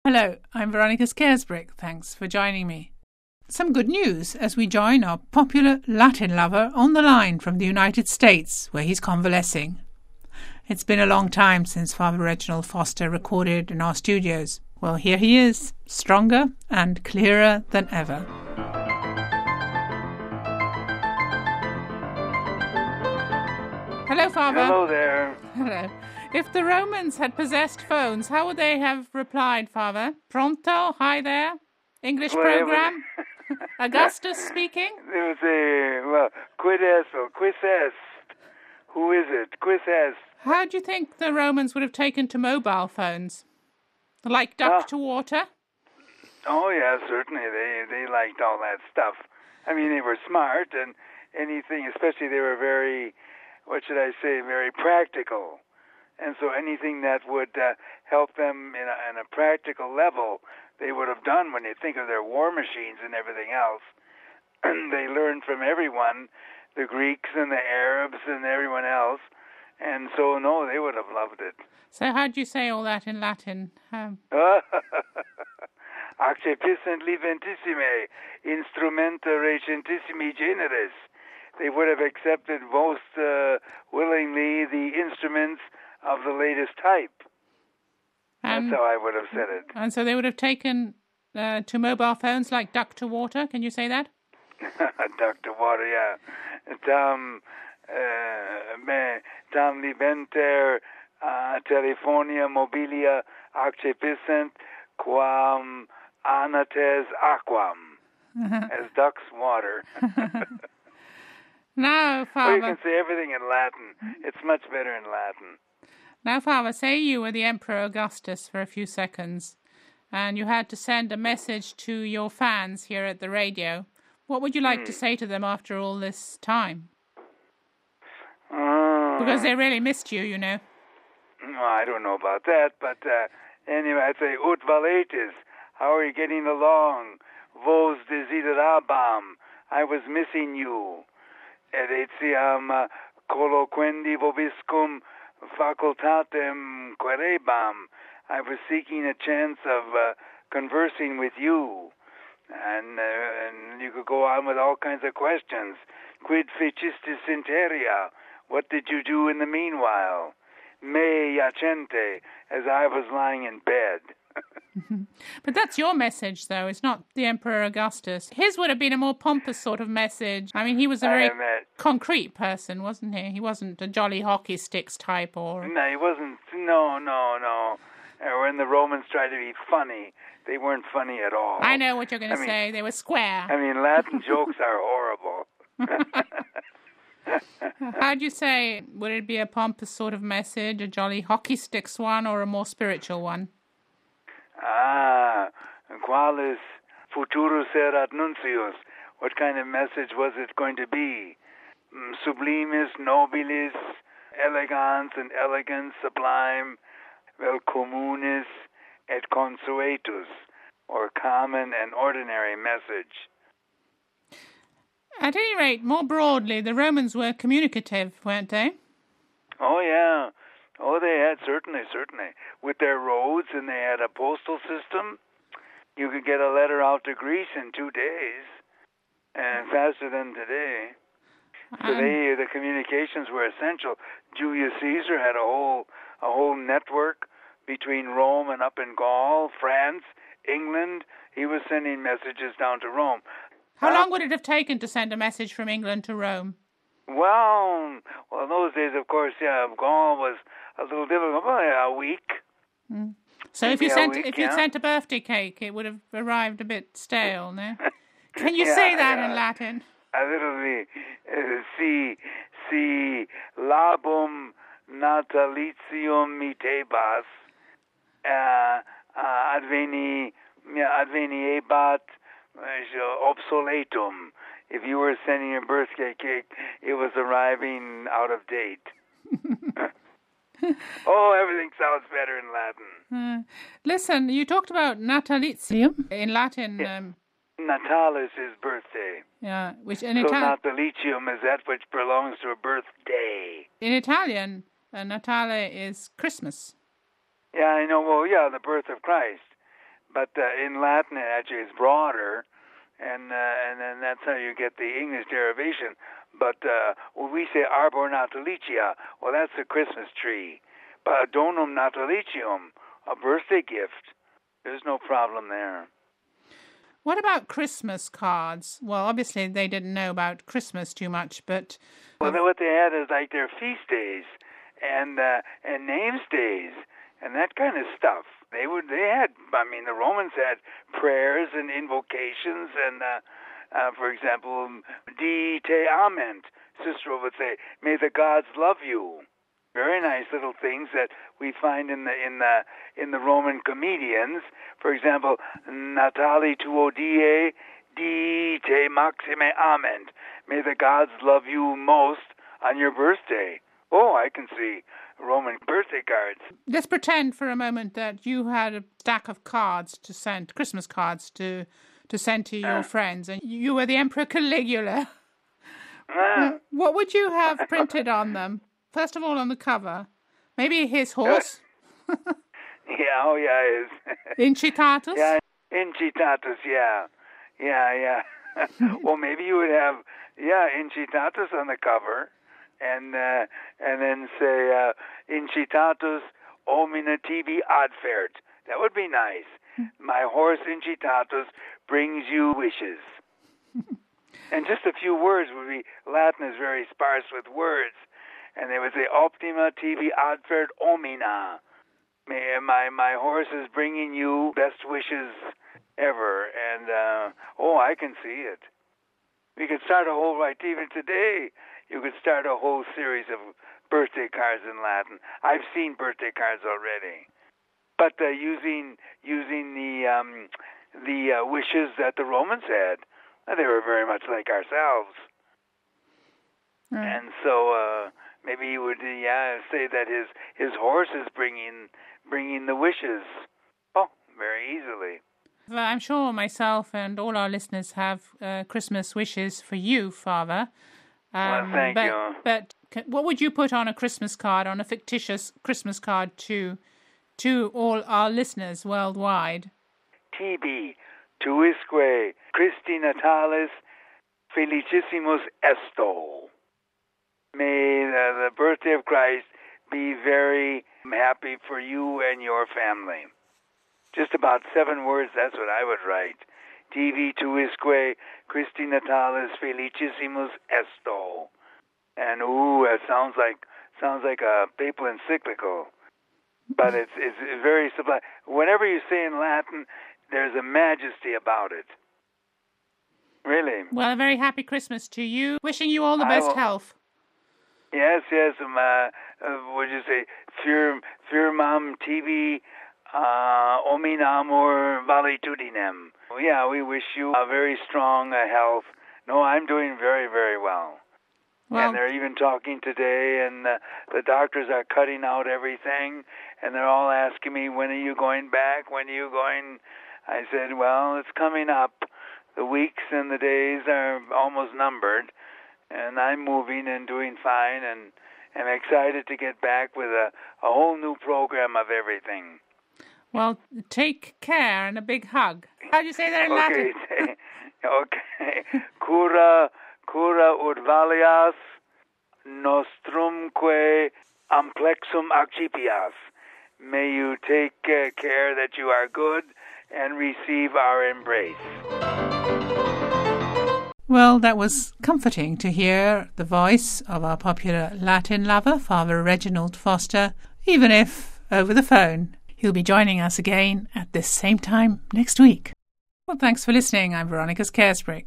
Hello, I'm Veronica Scaresbrick. Thanks for joining me. Some good news as we join our popular Latin lover on the line from the United States, where he's convalescing. It's been a long time since Father Reginald Foster recorded in our studios. Well, here he is, stronger and clearer than ever. Hello, Father. Hello there. Hello. If the Romans had possessed phones, how would they have replied, Father? Pronto? Hi there? English program? Augustus speaking? They would say, quid est or quis est? Who is it? Quis est? How do you think the Romans would have taken to mobile phones? Like duck to water? Oh, yeah, certainly. They liked all that stuff. I mean, they were smart and anything, especially they were very, very practical. And so anything that would help them in a practical level, they would have done when you think of their war machines and everything else. They learned from everyone, the Greeks and the Arabs and everyone else. And so, no, they would have loved it. So how do you say all that in Latin? Accepissent liventissime, instrumenta recentissimi generis. They would have accepted most willingly the instruments of the latest type. That's how I would have said it. And so they would have taken to mobile phones like duck to water. Can you say that? Duck to water, yeah. Tam libenter telefonia mobilia accepissent quam anates aquam. As ducks water. Now, Father... Or you can say everything in Latin. It's much better in Latin. Now, Father, say you were the Emperor Augustus for a few seconds and you had to send a message to your fans here at the radio. What would you like to say to them after all this time? Because they really missed you, you know. Well, I don't know about that, but anyway, I'd say, Ut valetis, how are you getting along? Vos desiderabam, I was missing you. Et etiam colloquendi vobiscum facultatem querebam, I was seeking a chance of conversing with you. And you could go on with all kinds of questions. Quid fecistis interia? What did you do in the meanwhile? Me jacente, as I was lying in bed. But that's your message, though. It's not the Emperor Augustus. His would have been a more pompous sort of message. I mean, he was a very concrete person, wasn't he? He wasn't a jolly hockey sticks type or... No, he wasn't. No. When the Romans tried to be funny, they weren't funny at all. I know what you're going to say. They were square. I mean, Latin jokes are horrible. How'd you say, would it be a pompous sort of message, a jolly hockey sticks one, or a more spiritual one? Qualis futurus erat nuncius? What kind of message was it going to be? Sublimis, nobilis, elegans and elegance, sublime, vel communis et consuetus, or common and ordinary message. At any rate, more broadly, the Romans were communicative, weren't they? Oh, yeah. Oh, they had, certainly. With their roads, and they had a postal system. You could get a letter out to Greece in 2 days, and faster than today. So the communications were essential. Julius Caesar had a whole network between Rome and up in Gaul, France, England. He was sending messages down to Rome. How long would it have taken to send a message from England to Rome? Well, in those days, of course, Gaul was a little difficult. Probably a week. So if you sent a birthday cake, it would have arrived a bit stale, no? Can you say that in Latin? A little bit. Si labum natalitium mitebas adveniebat obsoletum. If you were sending a birthday cake, it was arriving out of date. Oh, everything sounds better in Latin. Listen, you talked about natalitium in Latin. Yeah. Natalis is birthday. Yeah, which in Italian. So natalitium is that which belongs to a birthday. In Italian, Natale is Christmas. Yeah, I know. Well, yeah, the birth of Christ. but in Latin it actually is broader, and then that's how you get the English derivation. But when we say arbor natalicia, well, that's a Christmas tree. But donum natalicium, a birthday gift, there's no problem there. What about Christmas cards? Well, obviously they didn't know about Christmas too much, but... Well, what they had is like their feast days and names days and that kind of stuff. The Romans had prayers and invocations and, for example, Di te ament. Cicero would say, may the gods love you. Very nice little things that we find in the Roman comedians. For example, Natali tuo die, di te maxime ament. May the gods love you most on your birthday. Oh, I can see Roman birthday cards. Let's pretend for a moment that you had a stack of cards to send, Christmas cards to send to your friends, and you were the Emperor Caligula. What would you have printed on them? First of all, on the cover, maybe his horse. His. Incitatus? Yeah, Incitatus, yeah. Well, maybe you would have, Incitatus on the cover, and then say, Incitatus omnia tibi adfert. That would be nice. My horse Incitatus brings you wishes. And just a few words would be, Latin is very sparse with words. And they would say, optima tibi adfert omnia. My horse is bringing you best wishes ever. And, I can see it. We could start a whole, even today, you could start a whole series of birthday cards in Latin. I've seen birthday cards already. But using the wishes that the Romans had, they were very much like ourselves. Right. And so maybe he would say that his horse is bringing the wishes. Oh, very easily. Well, I'm sure myself and all our listeners have Christmas wishes for you, Father. Thank you. But what would you put on a Christmas card, on a fictitious Christmas card to all our listeners worldwide? Tibi tuisque Christi natalis felicissimus esto. May the birthday of Christ be very happy for you and your family. Just about 7 words, that's what I would write. Tibi tuisque Christi natalis felicissimus esto. And it sounds like a papal encyclical. But it's very sublime. Whenever you say in Latin, there's a majesty about it. Really. Well, a very happy Christmas to you. Wishing you all the best health. Yes. Would you say, firmam tibi ominamur valetudinem. Yeah, we wish you a very strong health. No, I'm doing very, very well. And they're even talking today, and the doctors are cutting out everything, and they're all asking me, when are you going back? When are you going? I said, well, it's coming up. The weeks and the days are almost numbered, and I'm moving and doing fine, and I'm excited to get back with a whole new program of everything. Well, take care and a big hug. How do you say that in Latin? Okay. Cura ut valias nostrumque amplexum accipias. May you take care that you are good and receive our embrace. Well, that was comforting to hear the voice of our popular Latin lover, Father Reginald Foster, even if over the phone. He'll be joining us again at this same time next week. Well, thanks for listening. I'm Veronica Scarisbrick.